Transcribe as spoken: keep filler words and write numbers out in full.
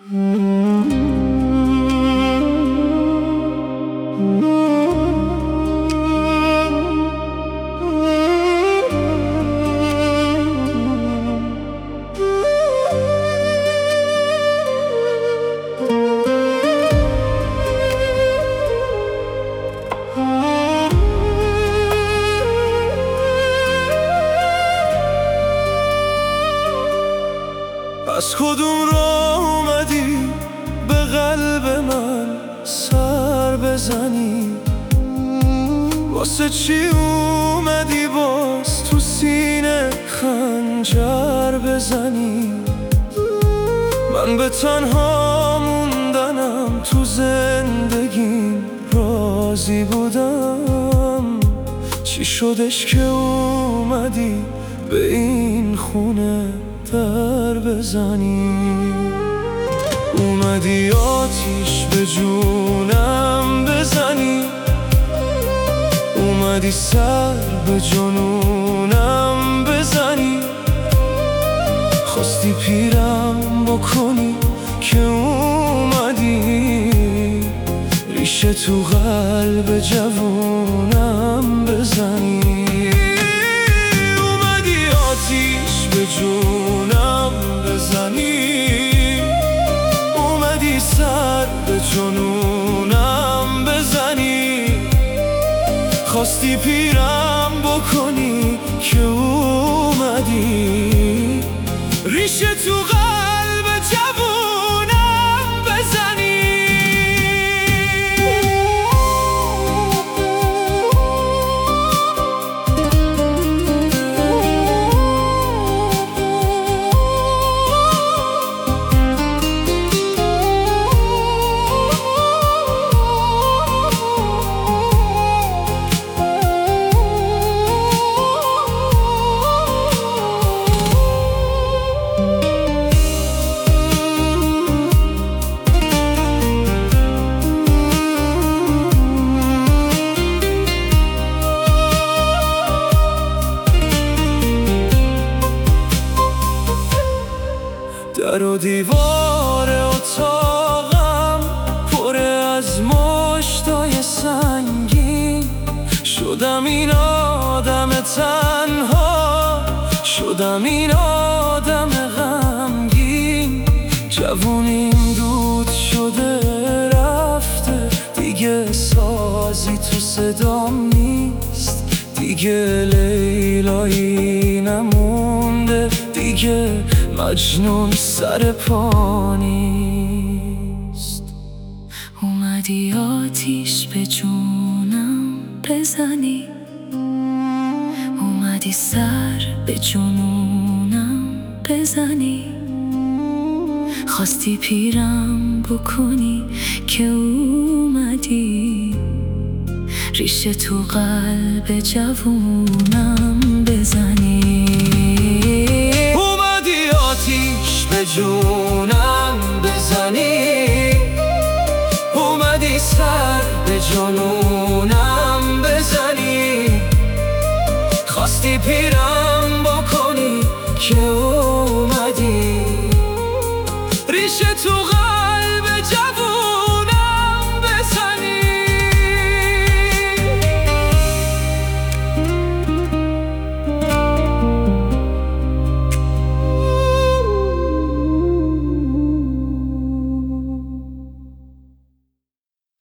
از کدوم راه اومدی به قلب من سر بزنی؟ واسه چی اومدی باز تو سینه خنجر بزنی؟ من به تنها موندنم تو زندگیم راضی بودم. چی شدش که اومدی به این خونه در بزنی؟ اومدی آتیش به جونم بزنی، اومدی سر به جنونم بزنی، خواستی پیرم بکنی که اومدی ریشه تو قلب جوونم بزنی. اومدی آتیش به جونم بزنی، اومدی سر به جنونم بزنی، خواستی پیرم بکنی که اومدی ریشه تو قلب جوونم بزنی. در و دیوار اتاقم پره از مشتای سنگین، شدم این آدم تنها، شدم این آدم غمگین. جوونیم دود شده رفته، دیگه سازی تو صدام نیست، دیگه لیلایی نمونده، دیگه مجنون سر پا نیست. اومدی آتیش به جونم بزنی، اومدی سر به جنونم بزنی، خواستی پیرم بکنی که اومدی ریشه تو قلب جوونم بزنی. آتیش به جونم بزنی، اومدی سر به جنونم بزنی، خواستی پیرم بکنی که اومدی ریشه تو